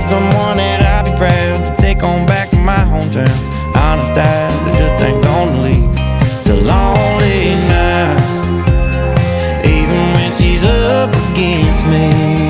someone that I'd be proud to take on back to my hometown. Honest eyes that just ain't gonna lead to lonely nights, even when she's up against me.